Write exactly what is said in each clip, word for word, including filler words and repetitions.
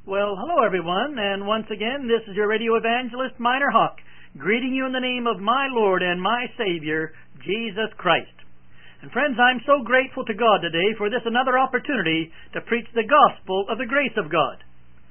Well, hello everyone, and once again, this is your radio evangelist, Minor Hawk, greeting you in the name of my Lord and my Savior, Jesus Christ. And friends, I'm so grateful to God today for this another opportunity to preach the gospel of the grace of God.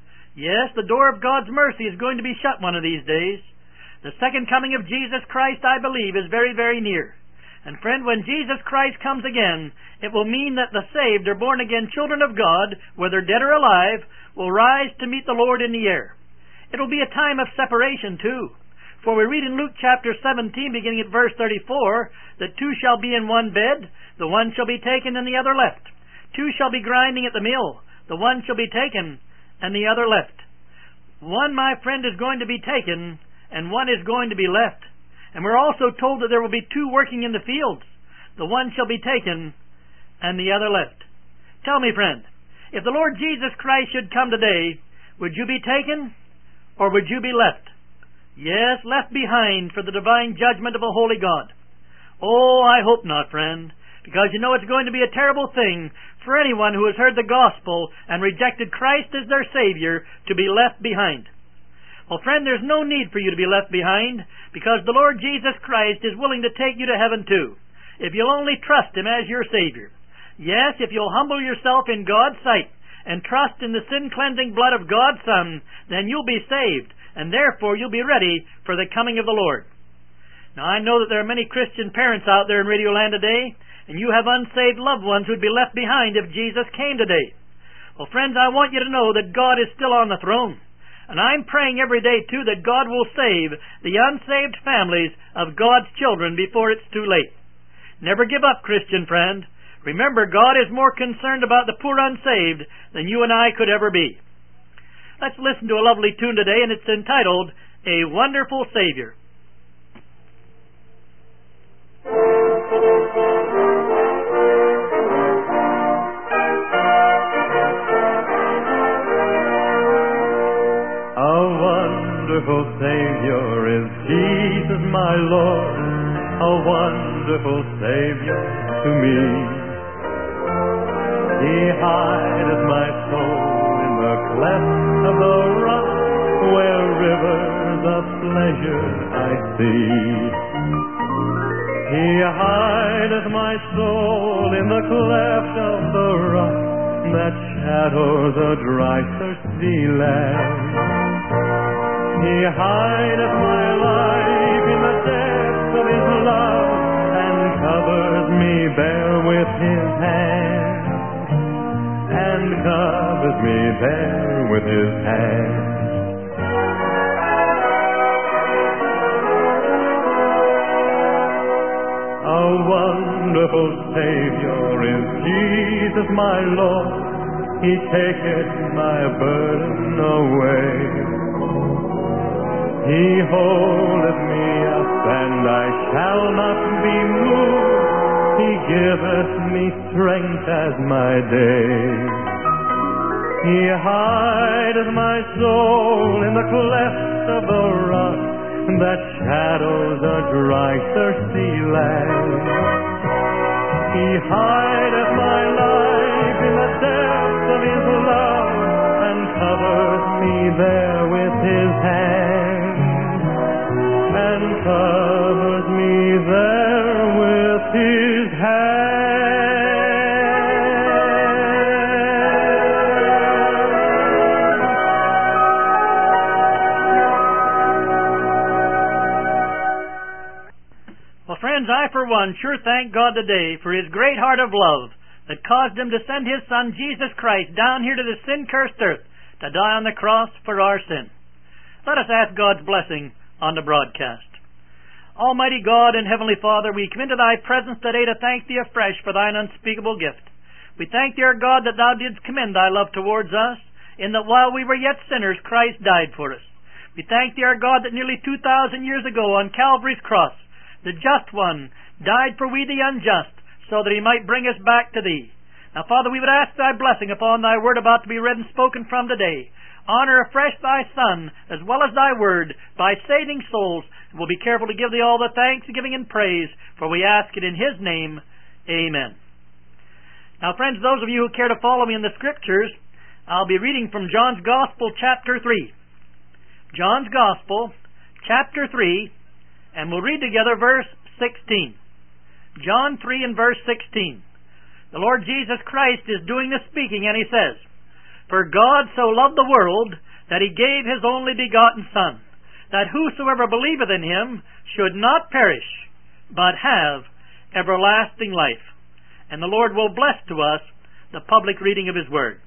Yes, the door of God's mercy is going to be shut one of these days. The second coming of Jesus Christ, I believe, is very, very near. And friend, when Jesus Christ comes again, it will mean that the saved or born-again children of God, whether dead or alive, will rise to meet the Lord in the air. It will be a time of separation, too. For we read in Luke chapter seventeen, beginning at verse thirty-four, that two shall be in one bed, the one shall be taken and the other left. Two shall be grinding at the mill, the one shall be taken and the other left. One, my friend, is going to be taken, and one is going to be left. And we're also told that there will be two working in the fields. The one shall be taken, and the other left. Tell me, friend, if the Lord Jesus Christ should come today, would you be taken, or would you be left? Yes, left behind for the divine judgment of a holy God. Oh, I hope not, friend, because you know it's going to be a terrible thing for anyone who has heard the gospel and rejected Christ as their Savior to be left behind. Well, friend, there's no need for you to be left behind, because the Lord Jesus Christ is willing to take you to heaven too, if you'll only trust Him as your Savior. Yes, if you'll humble yourself in God's sight and trust in the sin-cleansing blood of God's Son, then you'll be saved, and therefore you'll be ready for the coming of the Lord. Now, I know that there are many Christian parents out there in Radio Land today, and you have unsaved loved ones who'd be left behind if Jesus came today. Well, friends, I want you to know that God is still on the throne. And I'm praying every day, too, that God will save the unsaved families of God's children before it's too late. Never give up, Christian friend. Remember, God is more concerned about the poor unsaved than you and I could ever be. Let's listen to a lovely tune today, and it's entitled, A Wonderful Savior. Wonderful Savior is Jesus my Lord, a wonderful Savior to me. He hideth my soul in the cleft of the rock, where rivers of pleasure I see. He hideth my soul in the cleft of the rock, that shadows a dry thirsty land. He hideth my life in the depths of His love, and covers me bare with His hand, and covers me bare with His hand. A wonderful Savior is Jesus my Lord, He taketh my burden away. He holdeth me up, and I shall not be moved. He giveth me strength as my day. He hideth my soul in the cleft of the rock, that shadows a dry, thirsty land. He hideth my life in the depths of His love, and covers me there with His hand. And covers me there with His hand. Well, friends, I for one sure thank God today for His great heart of love that caused Him to send His Son Jesus Christ down here to the sin-cursed earth to die on the cross for our sin. Let us ask God's blessing on the broadcast. Almighty God and Heavenly Father, we come into Thy presence today to thank Thee afresh for Thine unspeakable gift. We thank Thee, our God, that Thou didst commend Thy love towards us, in that while we were yet sinners, Christ died for us. We thank Thee, our God, that nearly two thousand years ago on Calvary's cross, the just one died for we the unjust, so that He might bring us back to Thee. Now, Father, we would ask Thy blessing upon Thy word about to be read and spoken from today. Honor afresh Thy Son, as well as Thy word, by saving souls. And we'll be careful to give Thee all the thanksgiving and praise, for we ask it in His name. Amen. Now, friends, those of you who care to follow me in the Scriptures, I'll be reading from John's Gospel, chapter three. John's Gospel, chapter three, and we'll read together verse sixteen. John three and verse sixteen. The Lord Jesus Christ is doing the speaking, and He says, "For God so loved the world, that He gave His only begotten Son, that whosoever believeth in Him should not perish, but have everlasting life." And the Lord will bless to us the public reading of His Word.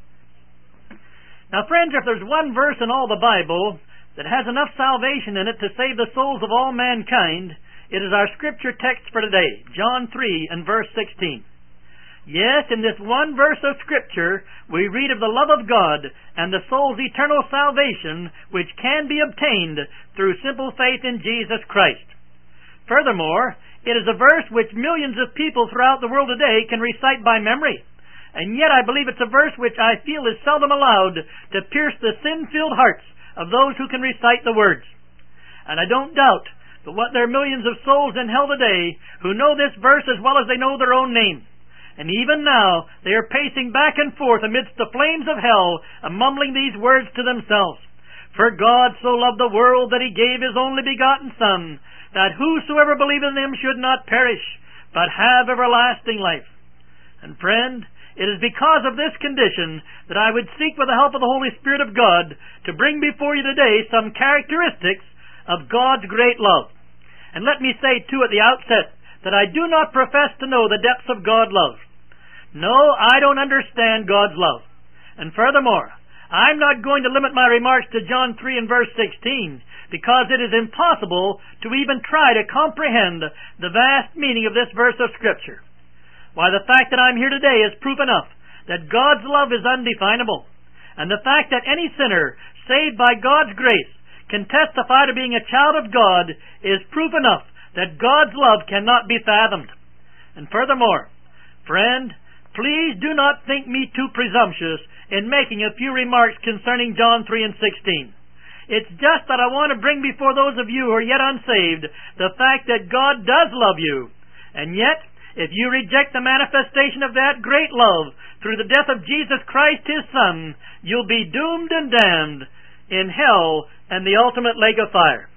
Now, friends, if there's one verse in all the Bible that has enough salvation in it to save the souls of all mankind, it is our scripture text for today, John three and verse sixteen. Yes, in this one verse of Scripture, we read of the love of God and the soul's eternal salvation, which can be obtained through simple faith in Jesus Christ. Furthermore, it is a verse which millions of people throughout the world today can recite by memory. And yet I believe it's a verse which I feel is seldom allowed to pierce the sin-filled hearts of those who can recite the words. And I don't doubt but what there are millions of souls in hell today who know this verse as well as they know their own name. And even now they are pacing back and forth amidst the flames of hell, and mumbling these words to themselves. "For God so loved the world that He gave His only begotten Son, that whosoever believeth in Him should not perish, but have everlasting life." And friend, it is because of this condition that I would seek with the help of the Holy Spirit of God to bring before you today some characteristics of God's great love. And let me say, too, at the outset, that I do not profess to know the depths of God's love. No, I don't understand God's love. And furthermore, I'm not going to limit my remarks to John three and verse sixteen, because it is impossible to even try to comprehend the vast meaning of this verse of Scripture. Why, the fact that I'm here today is proof enough that God's love is undefinable. And the fact that any sinner saved by God's grace can testify to being a child of God is proof enough that God's love cannot be fathomed. And furthermore, friend, please do not think me too presumptuous in making a few remarks concerning John three and sixteen. It's just that I want to bring before those of you who are yet unsaved the fact that God does love you. And yet, if you reject the manifestation of that great love through the death of Jesus Christ, His Son, you'll be doomed and damned in hell and the ultimate lake of fire.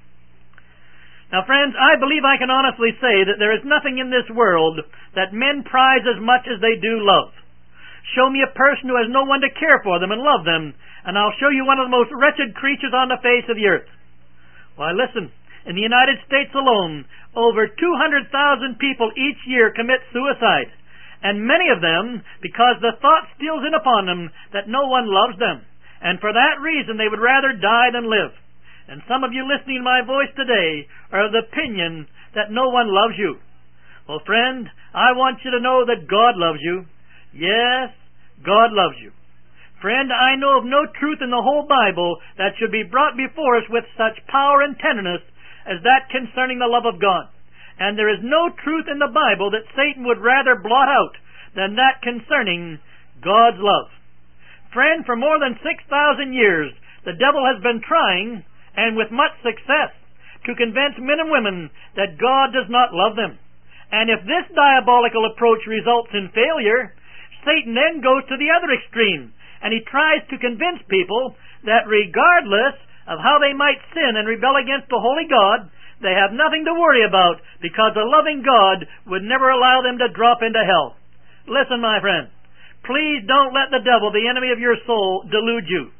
Now, friends, I believe I can honestly say that there is nothing in this world that men prize as much as they do love. Show me a person who has no one to care for them and love them, and I'll show you one of the most wretched creatures on the face of the earth. Why, listen, in the United States alone, over two hundred thousand people each year commit suicide, and many of them because the thought steals in upon them that no one loves them, and for that reason they would rather die than live. And some of you listening to my voice today are of the opinion that no one loves you. Well, friend, I want you to know that God loves you. Yes, God loves you. Friend, I know of no truth in the whole Bible that should be brought before us with such power and tenderness as that concerning the love of God. And there is no truth in the Bible that Satan would rather blot out than that concerning God's love. Friend, for more than six thousand years, the devil has been trying, and with much success, to convince men and women that God does not love them. And if this diabolical approach results in failure, Satan then goes to the other extreme, and he tries to convince people that regardless of how they might sin and rebel against the holy God, they have nothing to worry about, because a loving God would never allow them to drop into hell. Listen, my friend, please don't let the devil, the enemy of your soul, delude you.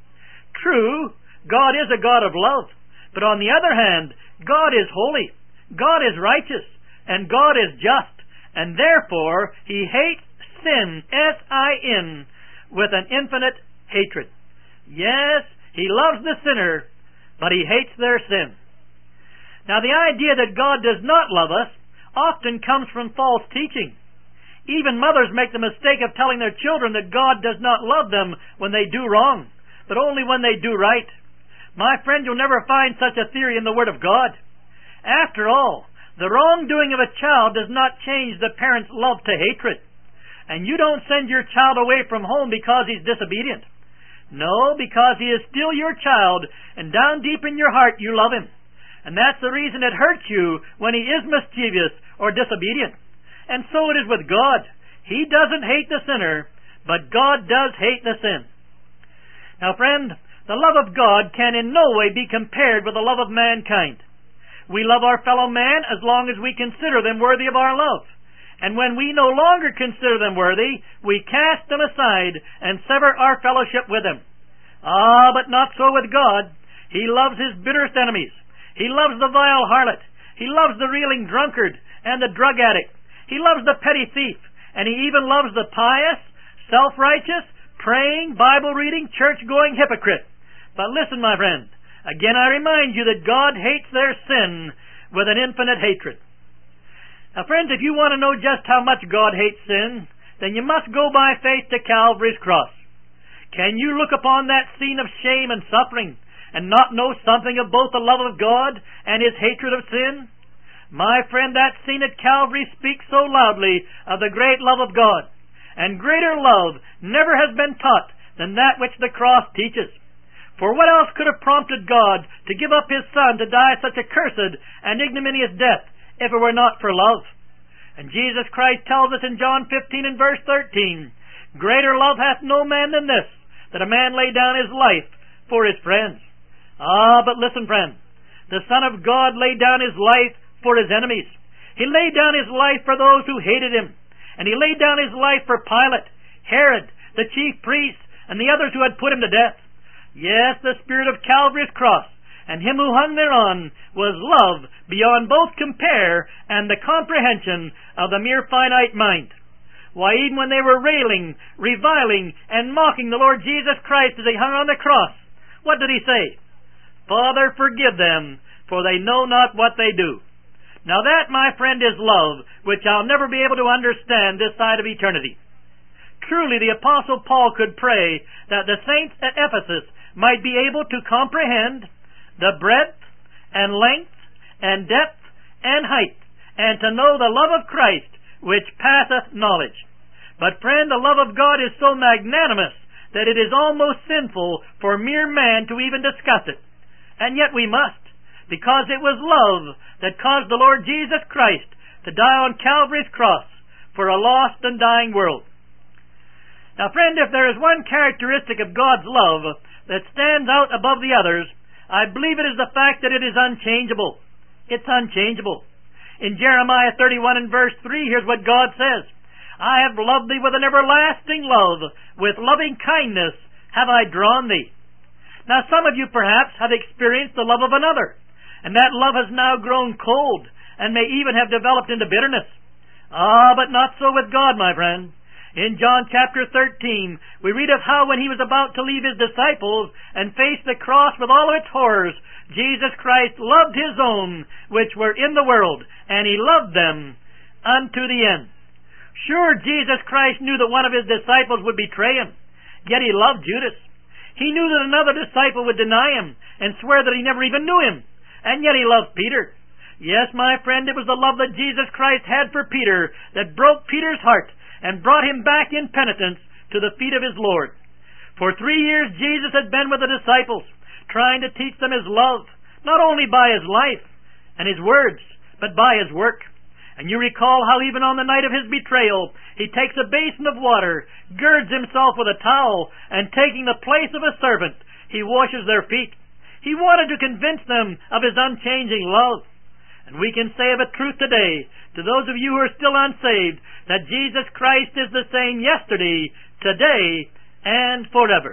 True, God is a God of love, but on the other hand, God is holy, God is righteous, and God is just, and therefore He hates sin, S I N, with an infinite hatred. Yes, He loves the sinner, but He hates their sin. Now, the idea that God does not love us often comes from false teaching. Even mothers make the mistake of telling their children that God does not love them when they do wrong, but only when they do right. My friend, you'll never find such a theory in the Word of God. After all, the wrongdoing of a child does not change the parent's love to hatred. And you don't send your child away from home because he's disobedient. No, because he is still your child, and down deep in your heart you love him. And that's the reason it hurts you when he is mischievous or disobedient. And so it is with God. He doesn't hate the sinner, but God does hate the sin. Now, friend, the love of God can in no way be compared with the love of mankind. We love our fellow man as long as we consider them worthy of our love. And when we no longer consider them worthy, we cast them aside and sever our fellowship with them. Ah, but not so with God. He loves His bitterest enemies. He loves the vile harlot. He loves the reeling drunkard and the drug addict. He loves the petty thief. And He even loves the pious, self-righteous, praying, Bible-reading, church-going hypocrite. But listen, my friend, again I remind you that God hates their sin with an infinite hatred. Now, friends, if you want to know just how much God hates sin, then you must go by faith to Calvary's cross. Can you look upon that scene of shame and suffering and not know something of both the love of God and His hatred of sin? My friend, that scene at Calvary speaks so loudly of the great love of God. And greater love never has been taught than that which the cross teaches. For what else could have prompted God to give up His Son to die such a cursed and ignominious death if it were not for love? And Jesus Christ tells us in John fifteen and verse thirteen, "Greater love hath no man than this, that a man lay down his life for his friends." Ah, but listen, friend, the Son of God laid down His life for His enemies. He laid down His life for those who hated Him. And He laid down His life for Pilate, Herod, the chief priests, and the others who had put Him to death. Yes, the spirit of Calvary's cross and Him who hung thereon was love beyond both compare and the comprehension of the mere finite mind. Why, even when they were railing, reviling, and mocking the Lord Jesus Christ as He hung on the cross, what did He say? "Father, forgive them, for they know not what they do." Now that, my friend, is love, which I'll never be able to understand this side of eternity. Truly, the Apostle Paul could pray that the saints at Ephesus might be able to comprehend the breadth and length and depth and height, and to know the love of Christ, which passeth knowledge. But, friend, the love of God is so magnanimous that it is almost sinful for mere man to even discuss it. And yet we must, because it was love that caused the Lord Jesus Christ to die on Calvary's cross for a lost and dying world. Now, friend, if there is one characteristic of God's love that stands out above the others, I believe it is the fact that it is unchangeable. It's unchangeable. In Jeremiah thirty-one and verse three, here's what God says, "I have loved thee with an everlasting love, with loving kindness have I drawn thee." Now, some of you perhaps have experienced the love of another, and that love has now grown cold and may even have developed into bitterness. Ah, but not so with God, my friend. In John chapter thirteen, we read of how when He was about to leave His disciples and face the cross with all of its horrors, Jesus Christ loved His own which were in the world, and He loved them unto the end. Sure, Jesus Christ knew that one of His disciples would betray Him, yet He loved Judas. He knew that another disciple would deny Him and swear that he never even knew Him, and yet He loved Peter. Yes, my friend, it was the love that Jesus Christ had for Peter that broke Peter's heart and brought him back in penitence to the feet of his Lord. For three years Jesus had been with the disciples, trying to teach them His love, not only by His life and His words, but by His work. And you recall how even on the night of His betrayal, He takes a basin of water, girds Himself with a towel, and taking the place of a servant, He washes their feet. He wanted to convince them of His unchanging love. And we can say of a truth today, to those of you who are still unsaved, that Jesus Christ is the same yesterday, today, and forever.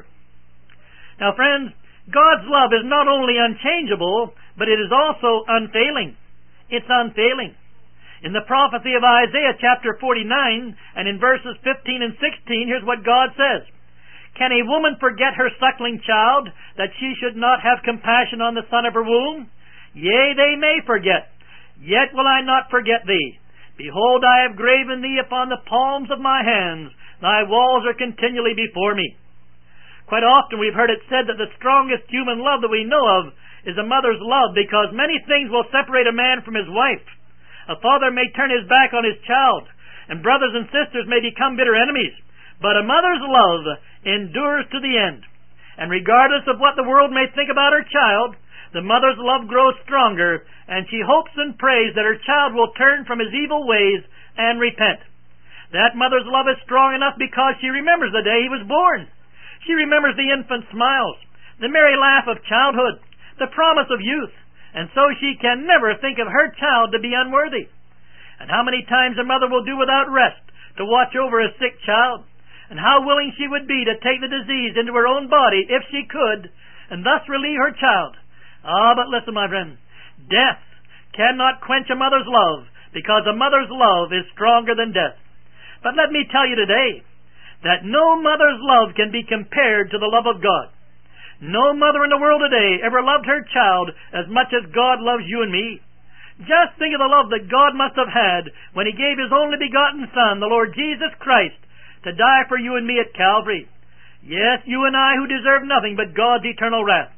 Now, friends, God's love is not only unchangeable, but it is also unfailing. It's unfailing. In the prophecy of Isaiah chapter forty-nine, and in verses fifteen and sixteen, here's what God says. "Can a woman forget her suckling child, that she should not have compassion on the son of her womb? Yea, they may forget, yet will I not forget thee. Behold, I have graven thee upon the palms of my hands. Thy walls are continually before me." Quite often we've heard it said that the strongest human love that we know of is a mother's love, because many things will separate a man from his wife. A father may turn his back on his child, and brothers and sisters may become bitter enemies. But a mother's love endures to the end. And regardless of what the world may think about her child, the mother's love grows stronger, and she hopes and prays that her child will turn from his evil ways and repent. That mother's love is strong enough because she remembers the day he was born. She remembers the infant smiles, the merry laugh of childhood, the promise of youth, and so she can never think of her child to be unworthy. And how many times a mother will do without rest to watch over a sick child, and how willing she would be to take the disease into her own body if she could, and thus relieve her child. Ah, but listen, my friend, death cannot quench a mother's love, because a mother's love is stronger than death. But let me tell you today that no mother's love can be compared to the love of God. No mother in the world today ever loved her child as much as God loves you and me. Just think of the love that God must have had when He gave His only begotten Son, the Lord Jesus Christ, to die for you and me at Calvary. Yes, you and I who deserve nothing but God's eternal wrath.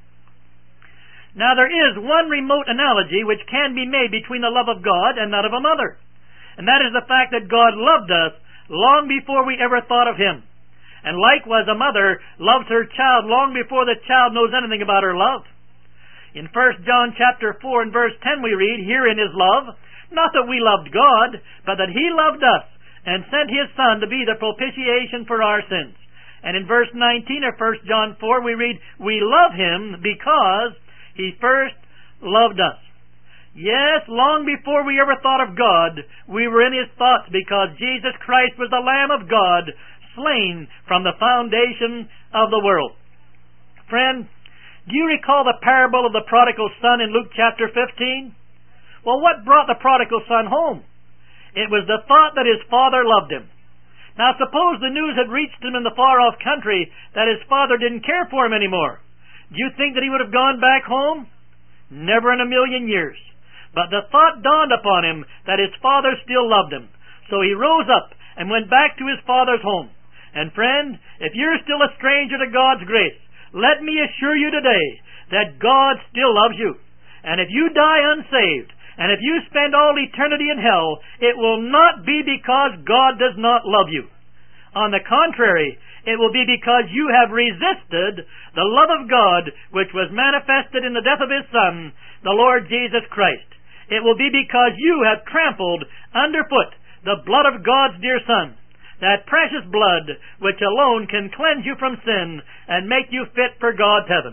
Now there is one remote analogy which can be made between the love of God and that of a mother. And that is the fact that God loved us long before we ever thought of Him. And likewise a mother loves her child long before the child knows anything about her love. In First John chapter four and verse ten we read, "Herein is love, not that we loved God, but that He loved us, and sent His Son to be the propitiation for our sins." And in verse nineteen of First John four we read, "We love Him because He first loved us." Yes, long before we ever thought of God, we were in His thoughts, because Jesus Christ was the Lamb of God, slain from the foundation of the world. Friend, do you recall the parable of the prodigal son in Luke chapter fifteen? Well, what brought the prodigal son home? It was the thought that his father loved him. Now suppose the news had reached him in the far-off country that his father didn't care for him anymore. Do you think that he would have gone back home? Never in a million years. But the thought dawned upon him that his father still loved him. So he rose up and went back to his father's home. And friend, if you're still a stranger to God's grace, let me assure you today that God still loves you. And if you die unsaved, and if you spend all eternity in hell, it will not be because God does not love you. On the contrary, it will be because you have resisted the love of God which was manifested in the death of His Son, the Lord Jesus Christ. It will be because you have trampled underfoot the blood of God's dear Son, that precious blood which alone can cleanse you from sin and make you fit for God's heaven.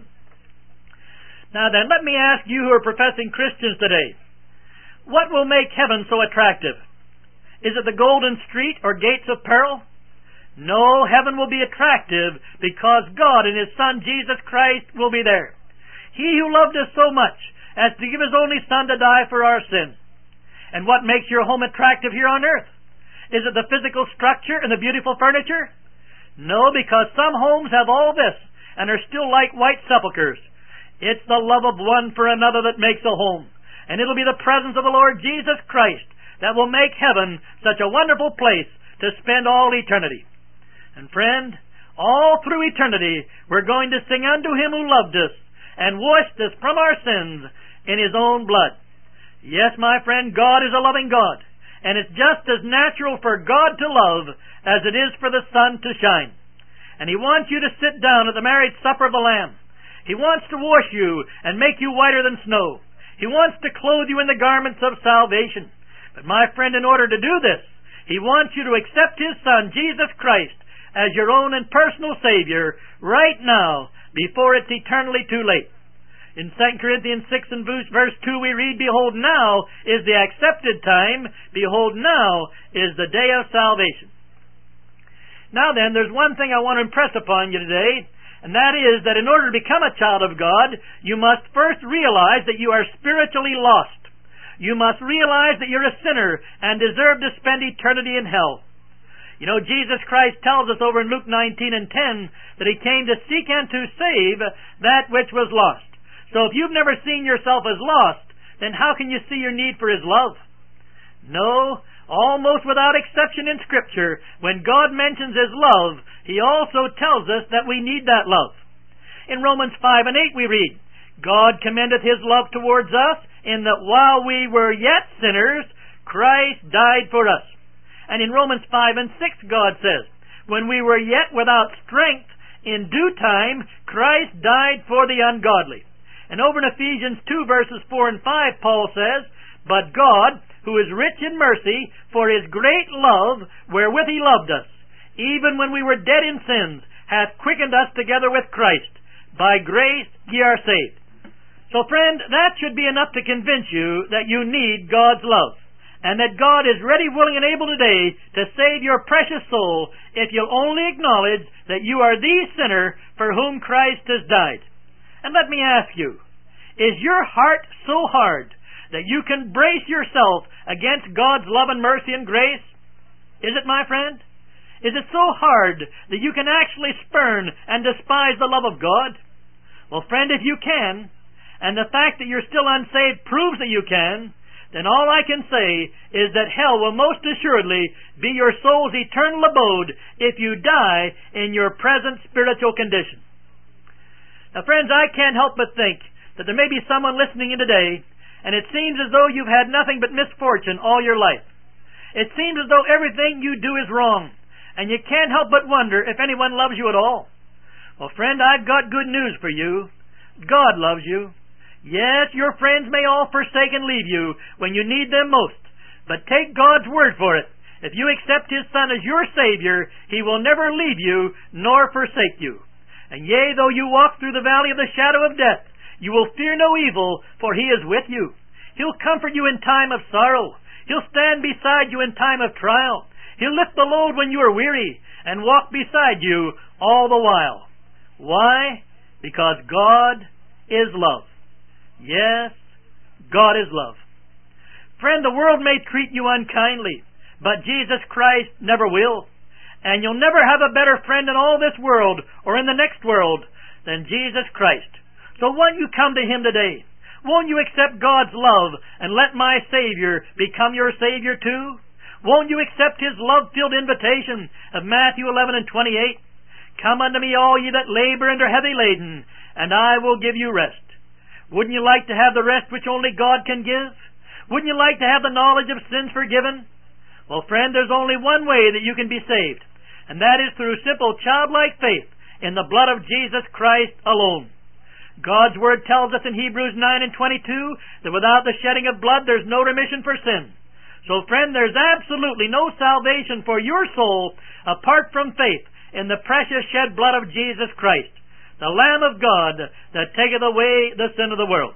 Now then, let me ask you who are professing Christians today, what will make heaven so attractive? Is it the golden street or gates of pearl? No, heaven will be attractive because God and His Son Jesus Christ will be there. He who loved us so much as to give His only Son to die for our sins. And what makes your home attractive here on earth? Is it the physical structure and the beautiful furniture? No, because some homes have all this and are still like white sepulchres. It's the love of one for another that makes a home. And it'll be the presence of the Lord Jesus Christ that will make heaven such a wonderful place to spend all eternity. And friend, all through eternity we're going to sing unto Him who loved us and washed us from our sins in His own blood. Yes, my friend, God is a loving God. And it's just as natural for God to love as it is for the sun to shine. And He wants you to sit down at the marriage supper of the Lamb. He wants to wash you and make you whiter than snow. He wants to clothe you in the garments of salvation. But my friend, in order to do this, He wants you to accept His Son, Jesus Christ, as your own and personal Savior right now, before it's eternally too late. In Second Corinthians six and verse two we read, "Behold, now is the accepted time. Behold, now is the day of salvation." Now then, there's one thing I want to impress upon you today, and that is that in order to become a child of God, you must first realize that you are spiritually lost. You must realize that you're a sinner and deserve to spend eternity in hell. You know, Jesus Christ tells us over in Luke nineteen and ten that He came to seek and to save that which was lost. So if you've never seen yourself as lost, then how can you see your need for His love? No, almost without exception in Scripture, when God mentions His love, He also tells us that we need that love. In Romans five and eight we read, "God commendeth His love towards us, in that while we were yet sinners, Christ died for us." And in Romans five and six God says, "When we were yet without strength, in due time Christ died for the ungodly." And over in Ephesians two verses four and five Paul says, "But God, who is rich in mercy, for His great love wherewith He loved us, even when we were dead in sins, hath quickened us together with Christ. By grace ye are saved. So, friend, that should be enough to convince you that you need God's love, and that God is ready, willing, and able today to save your precious soul if you'll only acknowledge that you are the sinner for whom Christ has died. And let me ask you, is your heart so hard that you can brace yourself against God's love and mercy and grace? Is it, my friend? Is it so hard that you can actually spurn and despise the love of God? Well, friend, if you can, and the fact that you're still unsaved proves that you can, then all I can say is that hell will most assuredly be your soul's eternal abode if you die in your present spiritual condition. Now, friends, I can't help but think that there may be someone listening in today, and it seems as though you've had nothing but misfortune all your life. It seems as though everything you do is wrong, and you can't help but wonder if anyone loves you at all. Well, friend, I've got good news for you. God loves you. Yes, your friends may all forsake and leave you when you need them most, but take God's word for it. If you accept His Son as your Savior, He will never leave you nor forsake you. And yea, though you walk through the valley of the shadow of death, you will fear no evil, for He is with you. He'll comfort you in time of sorrow. He'll stand beside you in time of trial. He'll lift the load when you are weary and walk beside you all the while. Why? Because God is love. Yes, God is love. Friend, the world may treat you unkindly, but Jesus Christ never will. And you'll never have a better friend in all this world or in the next world than Jesus Christ. So won't you come to Him today? Won't you accept God's love and let my Savior become your Savior too? Won't you accept His love-filled invitation of Matthew eleven and twenty-eight? Come unto me, all ye that labor and are heavy laden, and I will give you rest. Wouldn't you like to have the rest which only God can give? Wouldn't you like to have the knowledge of sins forgiven? Well, friend, there's only one way that you can be saved, and that is through simple childlike faith in the blood of Jesus Christ alone. God's Word tells us in Hebrews nine and twenty-two that without the shedding of blood there's no remission for sin. So, friend, there's absolutely no salvation for your soul apart from faith in the precious shed blood of Jesus Christ, the Lamb of God that taketh away the sin of the world.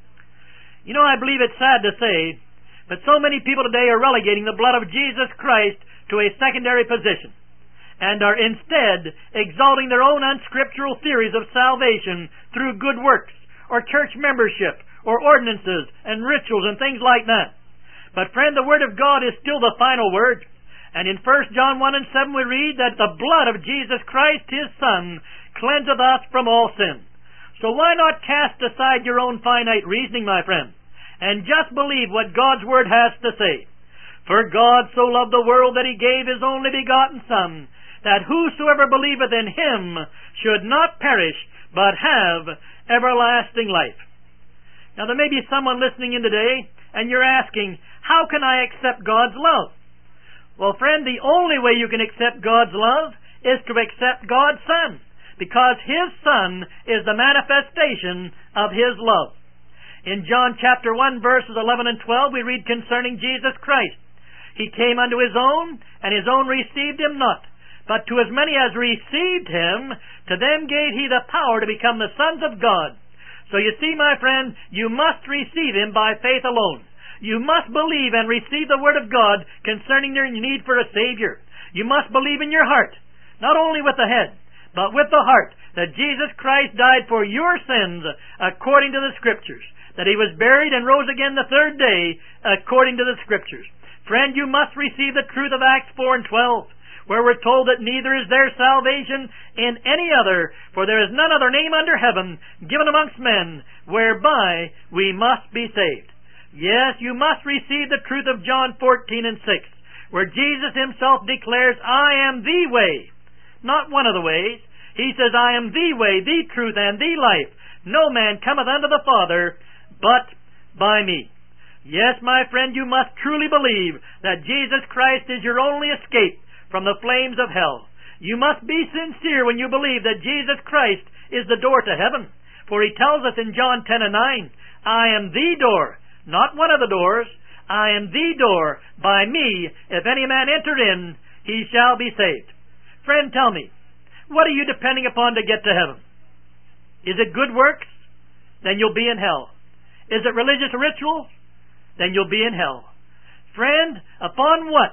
You know, I believe it's sad to say, but so many people today are relegating the blood of Jesus Christ to a secondary position, and are instead exalting their own unscriptural theories of salvation through good works, or church membership, or ordinances, and rituals, and things like that. But friend, the Word of God is still the final word. And in First John one and seven we read that the blood of Jesus Christ, His Son, cleanseth us from all sin. So why not cast aside your own finite reasoning, my friend, and just believe what God's Word has to say? For God so loved the world that He gave His only begotten Son, that whosoever believeth in Him should not perish, but have everlasting life. Now there may be someone listening in today, and you're asking, how can I accept God's love? Well, friend, the only way you can accept God's love is to accept God's Son, because His Son is the manifestation of His love. In John chapter one, verses eleven and twelve, we read concerning Jesus Christ, He came unto His own, and His own received Him not. But to as many as received Him, to them gave He the power to become the sons of God. So you see, my friend, you must receive Him by faith alone. You must believe and receive the Word of God concerning your need for a Savior. You must believe in your heart, not only with the head, but with the heart, that Jesus Christ died for your sins according to the Scriptures, that He was buried and rose again the third day according to the Scriptures. Friend, you must receive the truth of Acts four and twelve, where we're told that neither is there salvation in any other, for there is none other name under heaven given amongst men whereby we must be saved. Yes, you must receive the truth of John fourteen and six, where Jesus Himself declares, I am the way, not one of the ways. He says, I am the way, the truth, and the life. No man cometh unto the Father but by me. Yes, my friend, you must truly believe that Jesus Christ is your only escape from the flames of hell. You must be sincere when you believe that Jesus Christ is the door to heaven. For He tells us in John ten and nine, I am the door, not one of the doors. I am the door. By me, if any man enter in, he shall be saved. Friend, tell me, What are you depending upon to get to heaven? Is it good works? Then you'll be in hell. Is it religious rituals? Then you'll be in hell. Friend, upon what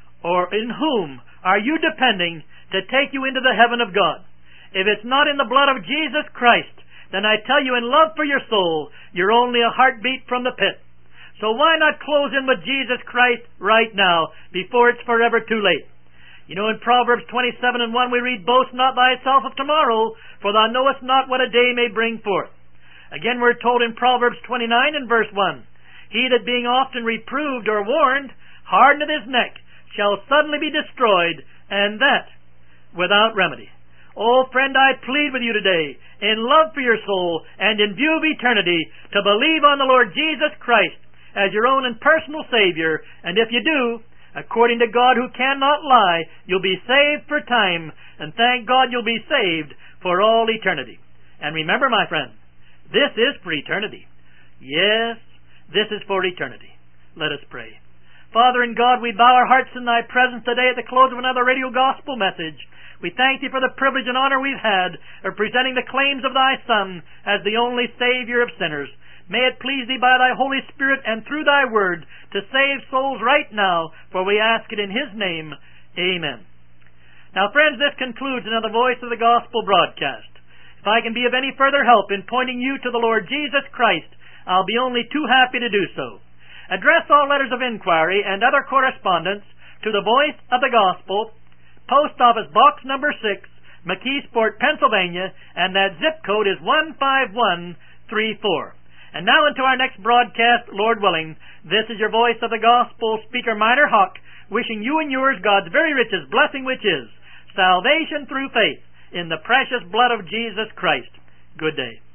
or in whom are you depending to take you into the heaven of God? If it's not in the blood of Jesus Christ, then I tell you, in love for your soul, you're only a heartbeat from the pit. So why not close in with Jesus Christ right now, before it's forever too late? You know, in Proverbs twenty-seven and one we read, "Boast not thyself of tomorrow, for thou knowest not what a day may bring forth." Again, we're told in Proverbs twenty-nine and verse one, "He that being often reproved or warned, hardeneth his neck, shall suddenly be destroyed, and that without remedy." Oh, friend, I plead with you today, in love for your soul and in view of eternity, to believe on the Lord Jesus Christ as your own and personal Savior, and if you do, according to God who cannot lie, you'll be saved for time, and thank God you'll be saved for all eternity. And remember, my friend, this is for eternity. Yes, this is for eternity. Let us pray. Father in God, we bow our hearts in thy presence today at the close of another radio gospel message. We thank thee for the privilege and honor we've had of presenting the claims of thy Son as the only Savior of sinners. May it please thee by thy Holy Spirit and through thy word to save souls right now, for we ask it in his name. Amen. Now, friends, this concludes another Voice of the Gospel broadcast. If I can be of any further help in pointing you to the Lord Jesus Christ, I'll be only too happy to do so. Address all letters of inquiry and other correspondence to the Voice of the Gospel, Post Office Box number six, McKeesport, Pennsylvania, and that zip code is one five one three four. And now into our next broadcast, Lord willing, this is your Voice of the Gospel speaker, Miner Huck, wishing you and yours God's very richest blessing, which is salvation through faith in the precious blood of Jesus Christ. Good day.